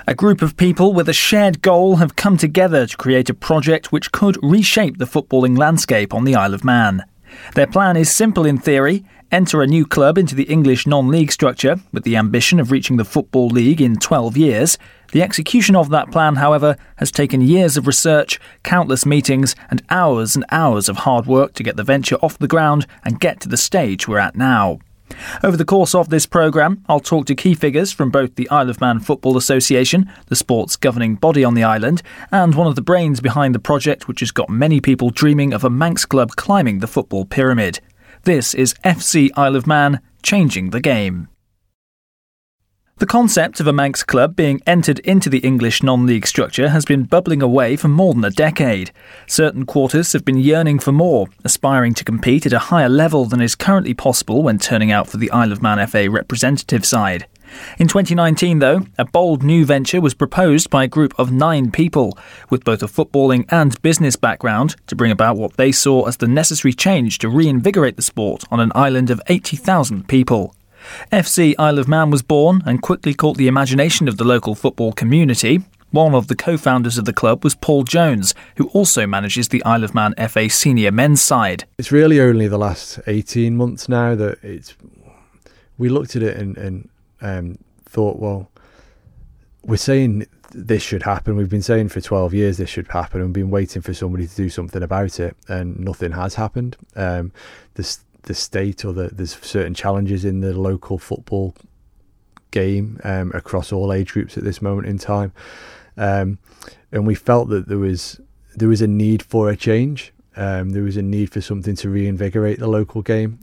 A group of people with a shared goal have come together to create a project which could reshape the footballing landscape on the Isle of Man. Their plan is simple in theory: enter a new club into the English non-league structure with the ambition of reaching the Football League in 12 years. The execution of that plan, however, has taken years of research, countless meetings and hours of hard work to get the venture off the ground and get to the stage we're at now. Over the course of this programme, I'll talk to key figures from both the Isle of Man Football Association, the sport's governing body on the island, and one of the brains behind the project which has got many people dreaming of a Manx club climbing the football pyramid. This is FC Isle of Man, changing the game. The concept of a Manx club being entered into the English non-league structure has been bubbling away for more than a decade. Certain quarters have been yearning for more, aspiring to compete at a higher level than is currently possible when turning out for the Isle of Man FA representative side. In 2019, though, a bold new venture was proposed by a group of 9 people, with both a footballing and business background, to bring about what they saw as the necessary change to reinvigorate the sport on an island of 80,000 people. FC Isle of Man was born and quickly caught the imagination of the local football community. One of the co-founders of the club was Paul Jones, who also manages the Isle of Man FA senior men's side. It's really only the last 18 months now that we looked at it and thought, well, we're saying this should happen. We've been saying for 12 years this should happen and been waiting for somebody to do something about it, and nothing has happened. The state or there's certain challenges in the local football game across all age groups at this moment in time, and we felt that there was a need for a change. There was a need for something to reinvigorate the local game,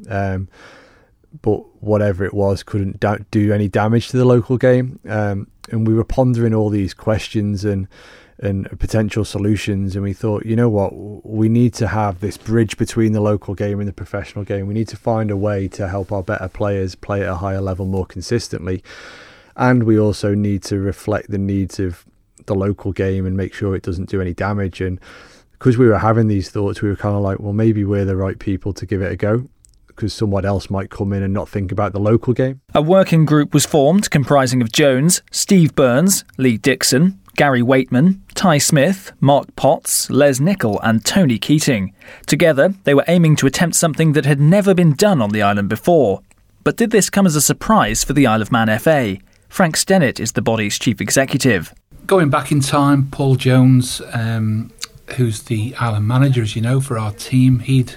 but whatever it was couldn't do any damage to the local game, and we were pondering all these questions and potential solutions, and we thought, you know what, we need to have this bridge between the local game and the professional game. We need to find a way to help our better players play at a higher level more consistently, and we also need to reflect the needs of the local game and make sure it doesn't do any damage. And because we were having these thoughts, we were kind of like, well, maybe we're the right people to give it a go, because someone else might come in and not think about the local game. A working group was formed comprising of Jones, Steve Burns, Lee Dixon, Gary Waitman, Ty Smith, Mark Potts, Les Nicol and Tony Keating. Together, they were aiming to attempt something that had never been done on the island before. But did this come as a surprise for the Isle of Man FA? Frank Stennett is the body's chief executive. Going back in time, Paul Jones, who's the island manager, as you know, for our team, he'd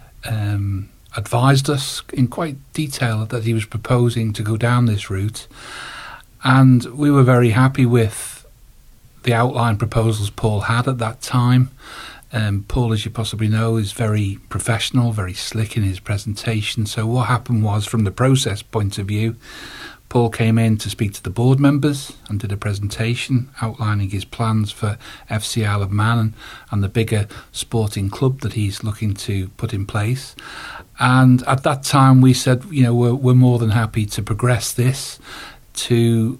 advised us in quite detail that he was proposing to go down this route. And we were very happy with the outline proposals Paul had at that time. Paul, as you possibly know, is very professional, very slick in his presentation. So what happened was, from the process point of view, Paul came in to speak to the board members and did a presentation outlining his plans for FC Isle of Man and the bigger sporting club that he's looking to put in place. And at that time we said, you know, we're more than happy to progress this to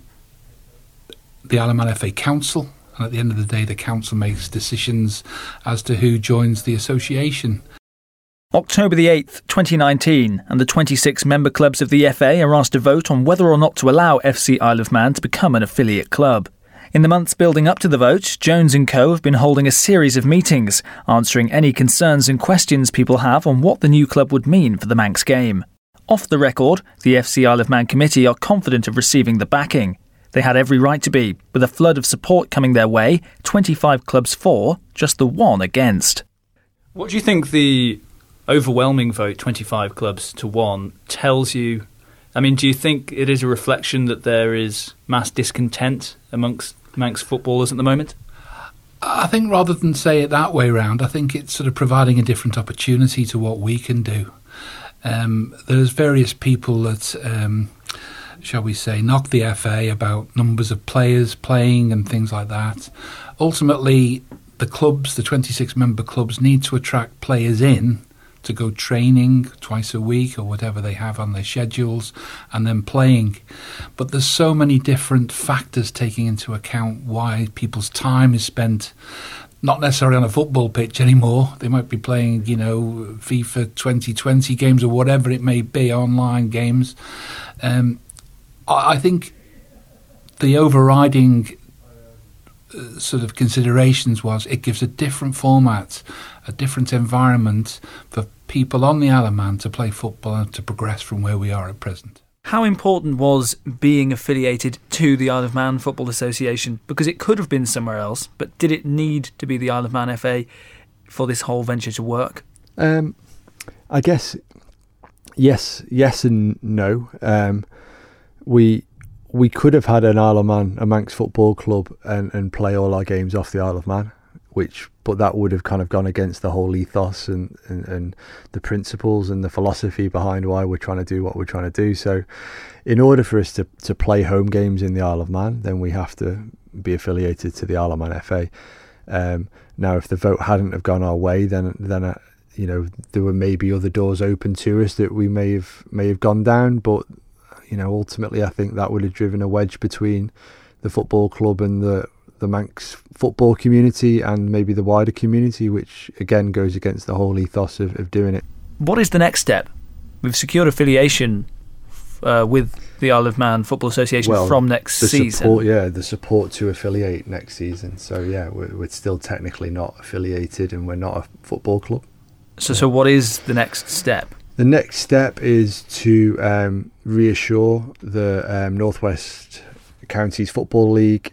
the Isle of Man FA Council, and at the end of the day the council makes decisions as to who joins the association. October the 8th, 2019, and the 26 member clubs of the FA are asked to vote on whether or not to allow FC Isle of Man to become an affiliate club. In the months building up to the vote, Jones & Co have been holding a series of meetings, answering any concerns and questions people have on what the new club would mean for the Manx game. Off the record, the FC Isle of Man committee are confident of receiving the backing. They had every right to be, with a flood of support coming their way, 25 clubs for, just the 1 against. What do you think the overwhelming vote, 25 clubs to 1, tells you? I mean, do you think it is a reflection that there is mass discontent amongst Manx footballers at the moment? I think rather than say it that way round, I think it's sort of providing a different opportunity to what we can do. There's various people that, shall we say, knock the FA about numbers of players playing and things like that. Ultimately, the clubs, the 26 member clubs, need to attract players in to go training twice a week or whatever they have on their schedules and then playing. But there's so many different factors taking into account why people's time is spent not necessarily on a football pitch anymore. They might be playing, you know, FIFA 2020 games or whatever it may be, online games. I think the overriding sort of considerations was it gives a different format, a different environment for people on the Isle of Man to play football and to progress from where we are at present. How important was being affiliated to the Isle of Man Football Association? Because it could have been somewhere else, but did it need to be the Isle of Man FA for this whole venture to work? I guess yes and no. We could have had an Isle of Man, a Manx Football Club, and play all our games off the Isle of Man, but that would have kind of gone against the whole ethos and the principles and the philosophy behind why we're trying to do what we're trying to do. So in order for us to play home games in the Isle of Man, then we have to be affiliated to the Isle of Man FA. Now, if the vote hadn't have gone our way, then there were maybe other doors open to us that we may have gone down, but ultimately I think that would have driven a wedge between the football club and the Manx football community and maybe the wider community, which again goes against the whole ethos of doing it. What is the next step? We've secured affiliation with the Isle of Man Football Association from next season. The support to affiliate next season. So we're still technically not affiliated and we're not a football club. So what is the next step? The next step is to reassure the Northwest Counties Football League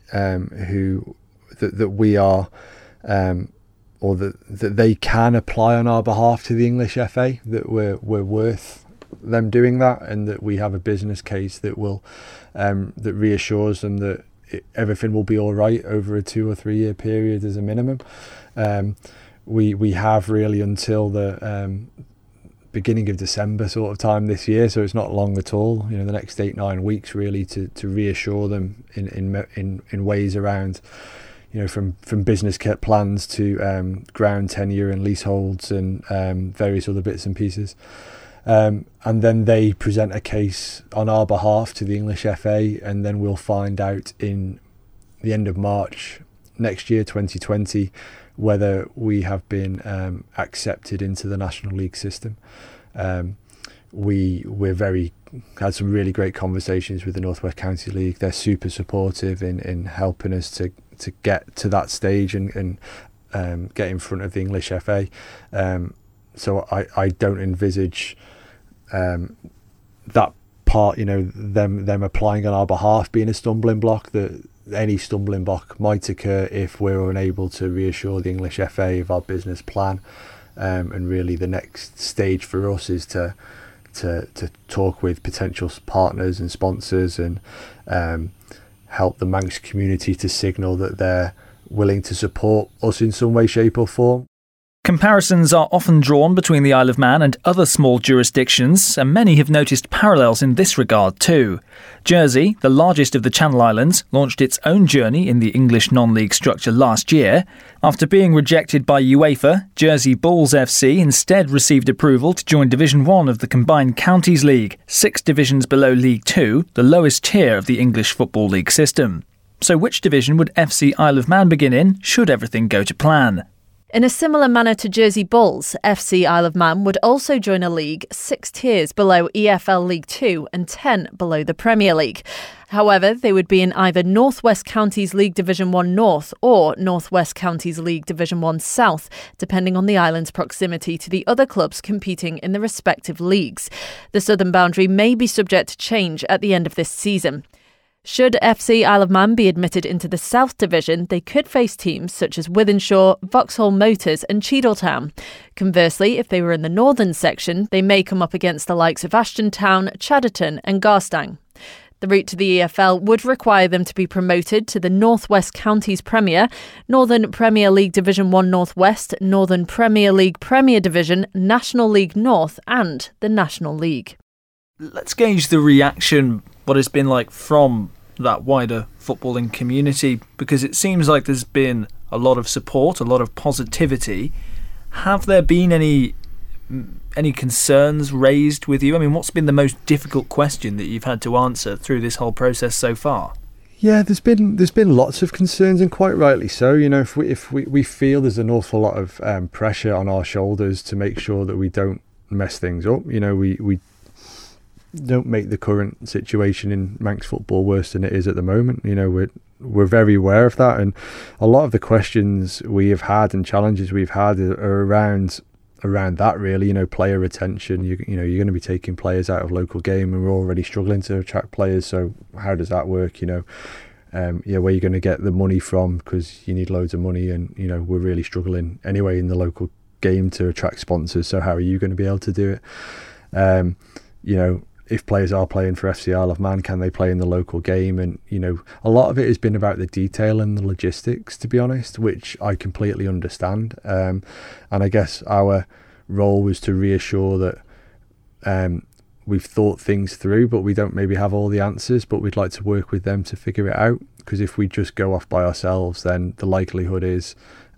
that we are, or that they can apply on our behalf to the English FA, that we're worth them doing that, and that we have a business case that will that reassures them that everything will be all right over a 2 or 3 year period as a minimum. We have really until the beginning of December sort of time this year, so it's not long at all. The next 8-9 weeks really to reassure them in ways around, from business plans to ground tenure and leaseholds and various other bits and pieces. And then they present a case on our behalf to the English FA, and then we'll find out in the end of March next year, 2020, whether we have been accepted into the National League system. We've had some really great conversations with the Northwest County League. They're super supportive in helping us to get to that stage and get in front of the English FA. So I don't envisage that part, them applying on our behalf being a stumbling block. That any stumbling block might occur if we're unable to reassure the English FA of our business plan, and really the next stage for us is to talk with potential partners and sponsors and help the Manx community to signal that they're willing to support us in some way, shape or form. Comparisons are often drawn between the Isle of Man and other small jurisdictions, and many have noticed parallels in this regard too. Jersey, the largest of the Channel Islands, launched its own journey in the English non-league structure last year. After being rejected by UEFA, Jersey Bulls FC instead received approval to join Division 1 of the Combined Counties League, 6 divisions below League 2, the lowest tier of the English Football League system. So which division would FC Isle of Man begin in, should everything go to plan? In a similar manner to Jersey Bulls, FC Isle of Man would also join a league 6 tiers below EFL League 2 and 10 below the Premier League. However, they would be in either Northwest Counties League Division 1 North or Northwest Counties League Division 1 South, depending on the island's proximity to the other clubs competing in the respective leagues. The southern boundary may be subject to change at the end of this season. Should FC Isle of Man be admitted into the South Division, they could face teams such as Wythenshawe, Vauxhall Motors and Cheadletown. Conversely, if they were in the northern section, they may come up against the likes of Ashton Town, Chadderton and Garstang. The route to the EFL would require them to be promoted to the Northwest Counties Premier, Northern Premier League Division 1 Northwest, Northern Premier League Premier Division, National League North and the National League. Let's gauge the reaction, what it's been like from that wider footballing community, because it seems like there's been a lot of support, a lot of positivity. Have there been any concerns raised with you? I mean, what's been the most difficult question that you've had to answer through this whole process so far? Yeah, there's been lots of concerns, and quite rightly so. If we feel there's an awful lot of pressure on our shoulders to make sure that we don't mess things up. We don't make the current situation in Manx football worse than it is at the moment. we're very aware of that. And a lot of the questions we have had and challenges we've had are around that, really. Player retention. You're going to be taking players out of local game, and we're already struggling to attract players. So how does that work? Where you're going to get the money from, because you need loads of money, and we're really struggling anyway in the local game to attract sponsors. So how are you going to be able to do it? If players are playing for FC Isle of Man, can they play in the local game? And a lot of it has been about the detail and the logistics, to be honest, which I completely understand. And I guess our role was to reassure that we've thought things through, but we don't maybe have all the answers, but we'd like to work with them to figure it out. Because if we just go off by ourselves, then the likelihood is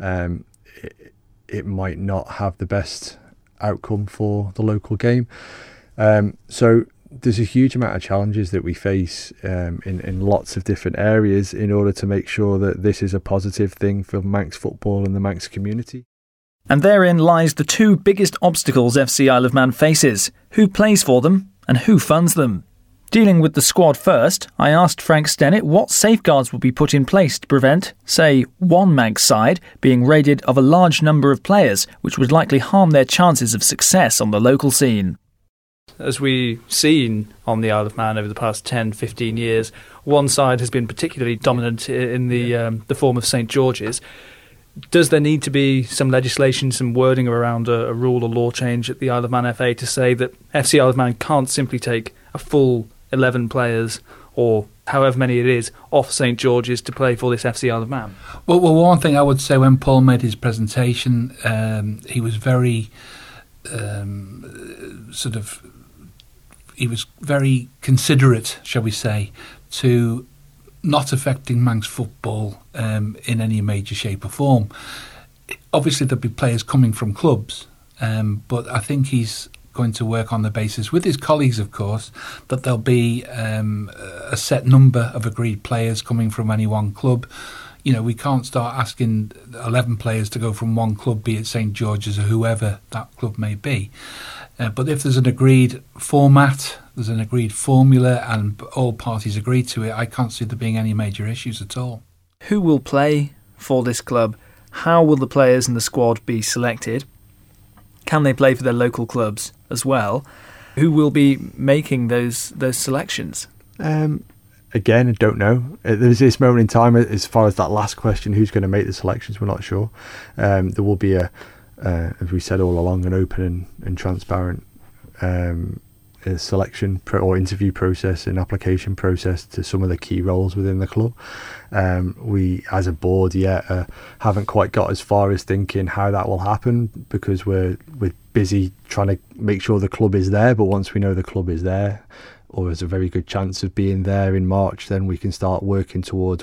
it might not have the best outcome for the local game. So there's a huge amount of challenges that we face in lots of different areas in order to make sure that this is a positive thing for Manx football and the Manx community. And therein lies the two biggest obstacles FC Isle of Man faces: who plays for them and who funds them. Dealing with the squad first, I asked Frank Stennett what safeguards will be put in place to prevent, say, one Manx side being raided of a large number of players, which would likely harm their chances of success on the local scene. As we've seen on the Isle of Man over the past 10, 15 years, one side has been particularly dominant in the form of St George's. Does there need to be some legislation, some wording around a rule or law change at the Isle of Man FA to say that FC Isle of Man can't simply take a full 11 players, or however many it is, off St George's to play for this FC Isle of Man? Well, one thing I would say, when Paul made his presentation, he was very he was very considerate, shall we say, to not affecting Manx football in any major shape or form. Obviously, there'll be players coming from clubs, but I think he's going to work on the basis, with his colleagues, of course, that there'll be a set number of agreed players coming from any one club. We can't start asking 11 players to go from one club, be it St George's or whoever that club may be. But if there's an agreed format, there's an agreed formula, and all parties agree to it, I can't see there being any major issues at all. Who will play for this club? How will the players in the squad be selected? Can they play for their local clubs as well? Who will be making those selections? Again, I don't know. There's this moment in time, as far as that last question, who's going to make the selections, we're not sure. There will be as we said all along, an open and transparent selection or interview process and application process to some of the key roles within the club. We, as a board, haven't quite got as far as thinking how that will happen, because we're busy trying to make sure the club is there. But once we know the club is there, or there's a very good chance of being there in March, then we can start working towards,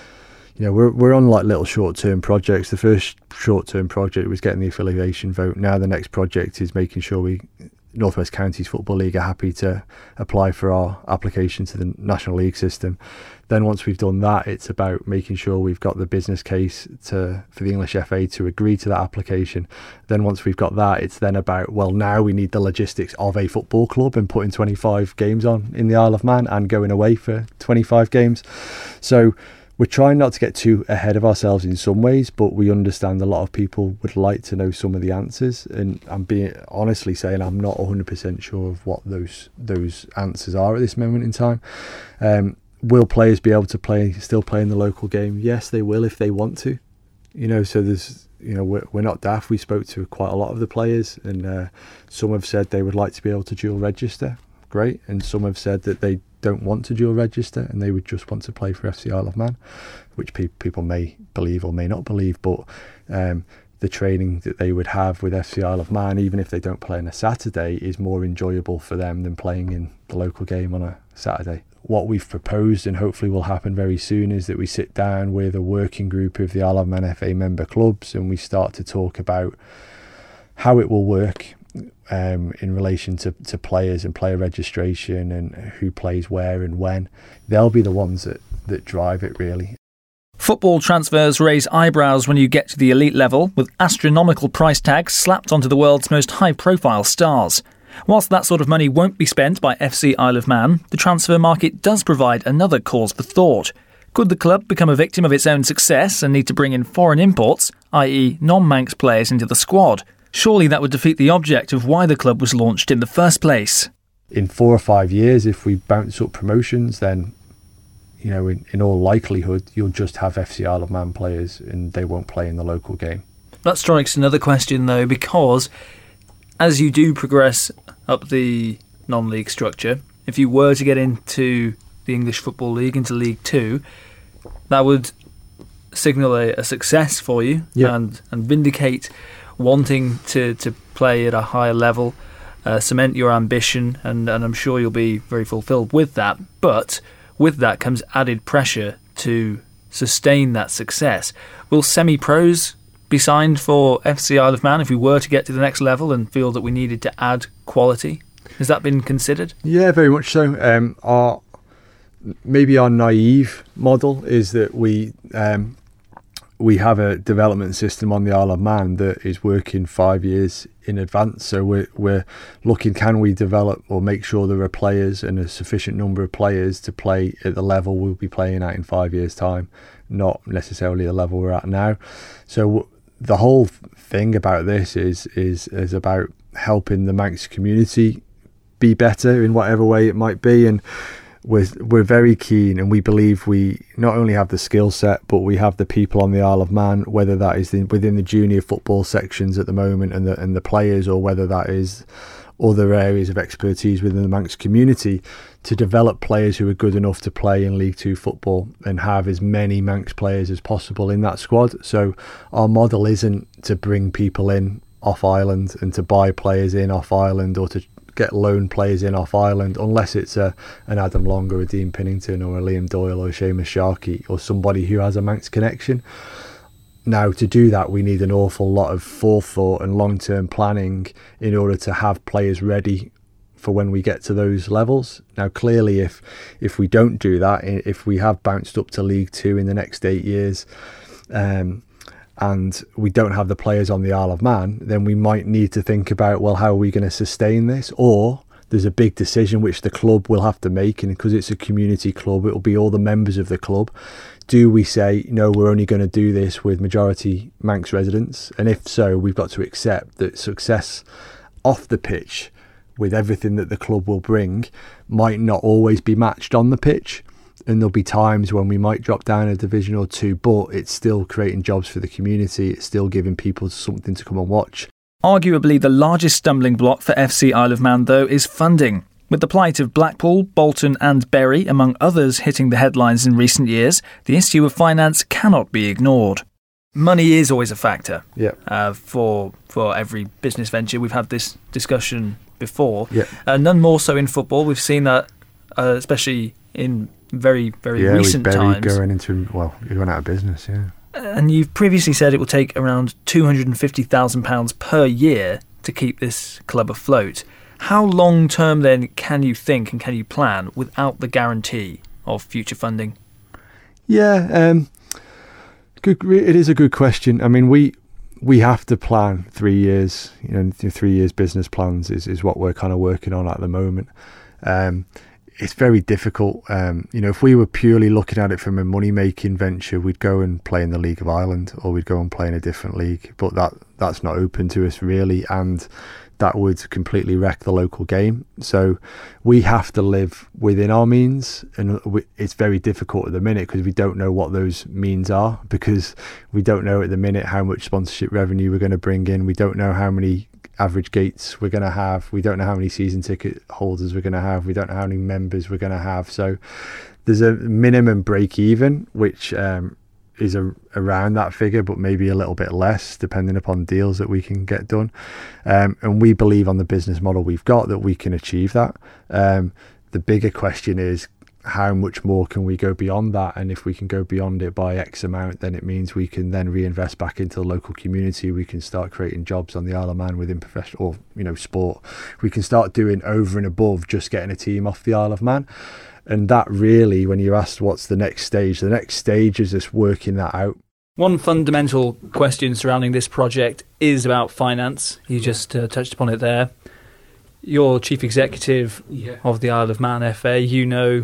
we're on like little short-term projects. The first short-term project was getting the affiliation vote. Now the next project is making sure North West Counties Football League are happy to apply for our application to the National League system. Then once we've done that, it's about making sure we've got the business case for the English FA to agree to that application. Then once we've got that, it's then about, now we need the logistics of a football club and putting 25 games on in the Isle of Man and going away for 25 games. So we're trying not to get too ahead of ourselves in some ways, but we understand a lot of people would like to know some of the answers. And I'm honestly saying I'm not 100% sure of what those answers are at this moment in time. Will players be able to still play in the local game? Yes, they will if they want to. So there's, we're not daft. We spoke to quite a lot of the players, and some have said they would like to be able to dual register. Great. And some have said that they don't want to dual register and they would just want to play for FC Isle of Man, which people may believe or may not believe. But the training that they would have with FC Isle of Man, even if they don't play on a Saturday, is more enjoyable for them than playing in the local game on a Saturday. What we've proposed, and hopefully will happen very soon, is that we sit down with a working group of the Isle of Man FA member clubs and we start to talk about how it will work in relation to players and player registration and who plays where and when. They'll be the ones that drive it, really. Football transfers raise eyebrows when you get to the elite level, with astronomical price tags slapped onto the world's most high-profile stars. Whilst that sort of money won't be spent by FC Isle of Man, the transfer market does provide another cause for thought. Could the club become a victim of its own success and need to bring in foreign imports, i.e. non-Manx players, into the squad? Surely that would defeat the object of why the club was launched in the first place. In 4 or 5 years, if we bounce up promotions, then, you know, in all likelihood, you'll just have FC Isle of Man players and they won't play in the local game. That strikes another question, though, because as you do progress up the non-league structure, if you were to get into the English Football League, into League 2, that would signal a success for you and vindicate wanting to play at a higher level, cement your ambition, and I'm sure you'll be very fulfilled with that. But with that comes added pressure to sustain that success. Will semi-pros be signed for FC Isle of Man if we were to get to the next level and feel that we needed to add quality? Has that been considered? Yeah, very much so. Our naive model is that we have a development system on the Isle of Man that is working 5 years in advance. So we're looking, can we develop or make sure there are players and a sufficient number of players to play at the level we'll be playing at in 5 years' time, not necessarily the level we're at now. So the whole thing about this is about helping the Manx community be better in whatever way it might be, and we're very keen, and we believe we not only have the skill set, but we have the people on the Isle of Man, whether that is within the junior football sections at the moment and the players, or whether that is other areas of expertise within the Manx community, to develop players who are good enough to play in League 2 football and have as many Manx players as possible in that squad. So our model isn't to bring people in off island and to buy players in off island, or to get loan players in off island, unless it's an Adam Long or a Dean Pinnington or a Liam Doyle or a Seamus Sharkey or somebody who has a Manx connection. Now, to do that, we need an awful lot of forethought and long-term planning in order to have players ready for when we get to those levels. Now, clearly, if we don't do that, if we have bounced up to League 2 in the next 8 years, and we don't have the players on the Isle of Man, then we might need to think about, well, how are we going to sustain this? Or there's a big decision which the club will have to make, and because it's a community club, it will be all the members of the club. Do we say, no, we're only going to do this with majority Manx residents? And if so, we've got to accept that success off the pitch, with everything that the club will bring, might not always be matched on the pitch. And there'll be times when we might drop down a division or two, but it's still creating jobs for the community. It's still giving people something to come and watch. Arguably the largest stumbling block for FC Isle of Man, though, is funding. With the plight of Blackpool, Bolton and Bury, among others, hitting the headlines in recent years, the issue of finance cannot be ignored. Money is always a factor for every business venture. We've had this discussion before. None more so in football. We've seen that, especially in very, very recent times. Going out of business, And you've previously said it will take around £250,000 per year to keep this club afloat. How long term then can you think and can you plan without the guarantee of future funding? It is a good question. I mean, we have to plan 3 years. 3 years business plans is what we're kind of working on at the moment. It's very difficult. If we were purely looking at it from a money-making venture, we'd go and play in the League of Ireland, or we'd go and play in a different league. But that's not open to us, really, and that would completely wreck the local game. So we have to live within our means, and it's very difficult at the minute because we don't know what those means are, because we don't know at the minute how much sponsorship revenue we're going to bring in. We don't know how many average gates we're going to have. We don't know how many season ticket holders we're going to have. We don't know how many members we're going to have. So there's a minimum break even, which is around that figure, but maybe a little bit less depending upon deals that we can get done. And we believe on the business model we've got that we can achieve that. The bigger question is, how much more can we go beyond that? And if we can go beyond it by X amount, then it means we can then reinvest back into the local community. We can start creating jobs on the Isle of Man within professional, sport. We can start doing over and above just getting a team off the Isle of Man. And that really, when you're asked what's the next stage is just working that out. One fundamental question surrounding this project is about finance. You just touched upon it there. You're chief executive of the Isle of Man FA. You know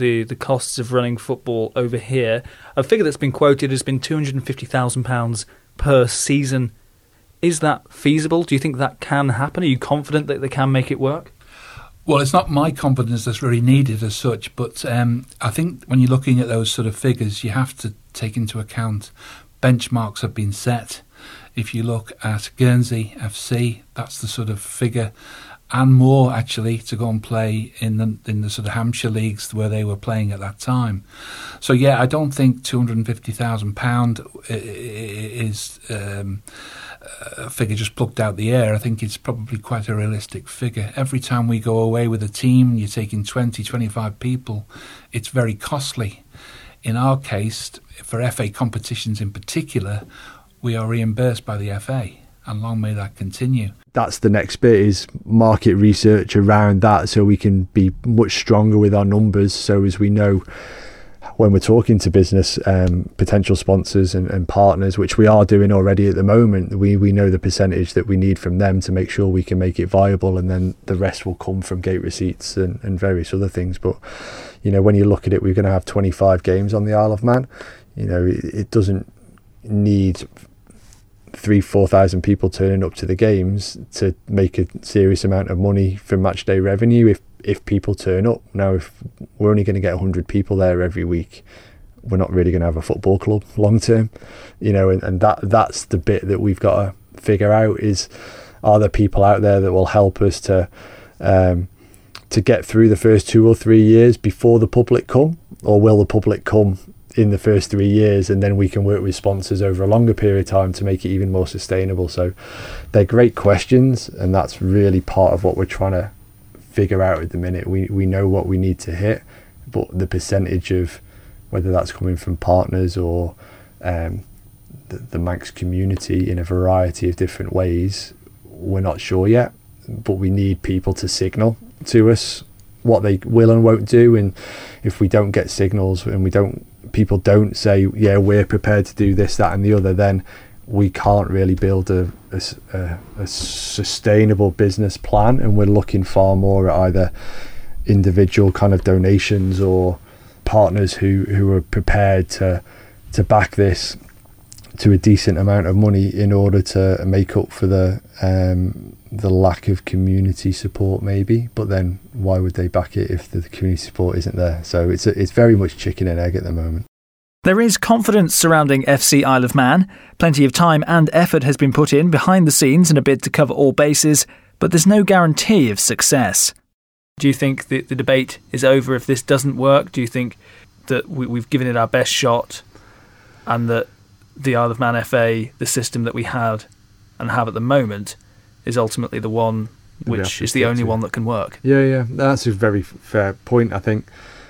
the costs of running football over here. A figure that's been quoted has been £250,000 per season. Is that feasible? Do you think that can happen? Are you confident that they can make it work? Well, it's not my confidence that's really needed as such, but I think when you're looking at those sort of figures, you have to take into account benchmarks have been set. If you look at Guernsey FC, that's the sort of figure, and more actually, to go and play in the sort of Hampshire leagues where they were playing at that time. So yeah, I don't think £250,000 is a figure just plucked out the air. I think it's probably quite a realistic figure. Every time we go away with a team, you're taking 20, 25 people, it's very costly. In our case, for FA competitions in particular, we are reimbursed by the FA, and long may that continue. That's the next bit, is market research around that, so we can be much stronger with our numbers, so as we know when we're talking to business potential sponsors and partners, which we are doing already at the moment, we know the percentage that we need from them to make sure we can make it viable, and then the rest will come from gate receipts and various other things. But when you look at it, we're going to have 25 games on the Isle of Man. It doesn't need 3,000-4,000 people turning up to the games to make a serious amount of money from match day revenue if people turn up. Now, if we're only going to get 100 people there every week, we're not really going to have a football club long term, and that's the bit that we've got to figure out, is are there people out there that will help us to get through the first 2 or 3 years before the public come, or will the public come in the first 3 years, and then we can work with sponsors over a longer period of time to make it even more sustainable? So they're great questions, and that's really part of what we're trying to figure out at the minute. We know what we need to hit, but the percentage of whether that's coming from partners or the Manx community in a variety of different ways, we're not sure yet, but we need people to signal to us what they will and won't do. And if we don't get signals and people don't say, yeah, we're prepared to do this, that and the other, then we can't really build a sustainable business plan. And we're looking far more at either individual kind of donations or partners who are prepared to back this to a decent amount of money in order to make up for the lack of community support, maybe. But then why would they back it if the community support isn't there? So it's very much chicken and egg at the moment. There is confidence surrounding FC Isle of Man. Plenty of time and effort has been put in behind the scenes in a bid to cover all bases, but there's no guarantee of success. Do you think the debate is over if this doesn't work? Do you think that we've given it our best shot, and that the Isle of Man FA, the system that we had and have at the moment, is ultimately the one which is the only one that can work? Yeah, that's a very fair point. I think,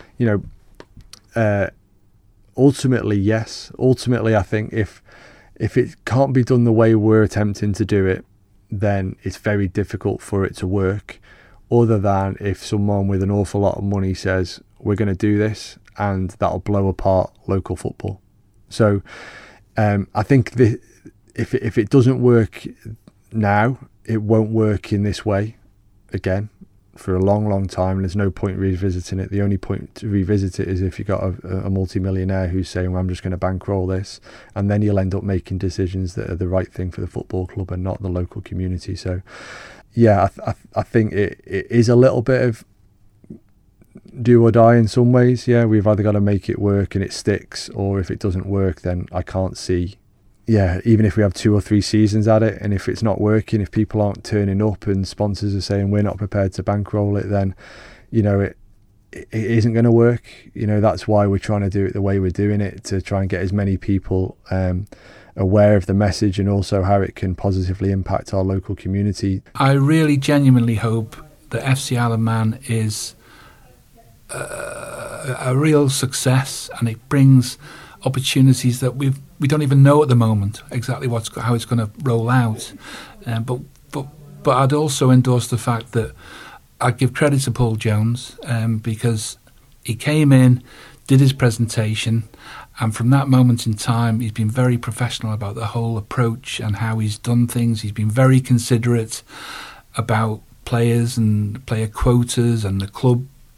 ultimately, yes. Ultimately, I think if it can't be done the way we're attempting to do it, then it's very difficult for it to work, other than if someone with an awful lot of money says, we're going to do this, and that'll blow apart local football. So I think if it doesn't work now, it won't work in this way again for a long, long time. And there's no point revisiting it. The only point to revisit it is if you've got a multi-millionaire who's saying, well, I'm just going to bankroll this, and then you'll end up making decisions that are the right thing for the football club and not the local community. So yeah, I think it is a little bit of do or die in some ways. Yeah, we've either got to make it work and it sticks, or if it doesn't work, then I can't see, even if we have 2 or 3 seasons at it, and if it's not working, if people aren't turning up and sponsors are saying we're not prepared to bankroll it, then it isn't going to work. That's why we're trying to do it the way we're doing it, to try and get as many people aware of the message and also how it can positively impact our local community. I really genuinely hope that FC Isle of Man is a real success, and it brings opportunities that we don't even know at the moment exactly how it's going to roll out. But I'd also endorse the fact that I'd give credit to Paul Jones, because he came in, did his presentation, and from that moment in time, he's been very professional about the whole approach and how he's done things. He's been very considerate about players and player quotas and the club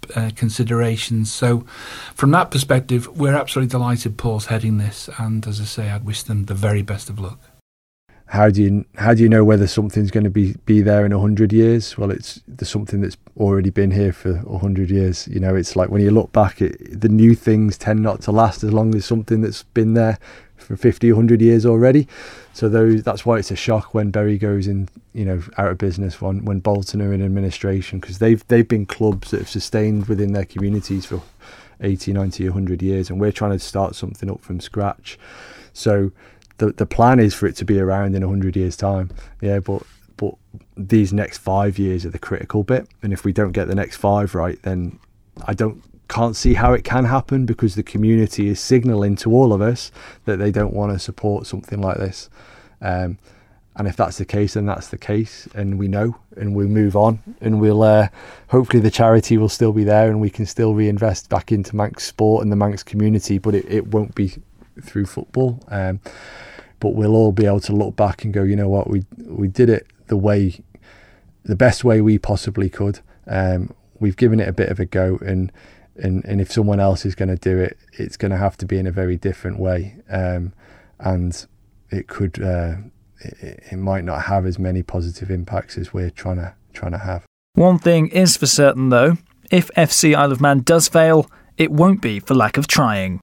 considerations. So from that perspective, we're absolutely delighted Paul's heading this, and as I say, I'd wish them the very best of luck. How do you know whether something's going to be there in 100 years? Well, there's something that's already been here for 100 years. You know, it's like when you look back, the new things tend not to last as long as something that's been there for 50, 100 years already. So that's why it's a shock when Bury goes in, you know, out of business, when Bolton are in administration, because they've been clubs that have sustained within their communities for 80, 90, 100 years, and we're trying to start something up from scratch. So the plan is for it to be around in 100 years' time. Yeah, but these next 5 years are the critical bit, and if we don't get the next 5 right, then I can't see how it can happen, because the community is signalling to all of us that they don't want to support something like this. And if that's the case, then that's the case, and we know, and we move on, and we'll hopefully the charity will still be there, and we can still reinvest back into Manx sport and the Manx community, but it won't be through football. But we'll all be able to look back and go, you know what, we did it the best way we possibly could. We've given it a bit of a go, and if someone else is going to do it, it's going to have to be in a very different way, and it could it might not have as many positive impacts as we're trying to have. One thing is for certain though, if FC Isle of Man does fail, it won't be for lack of trying.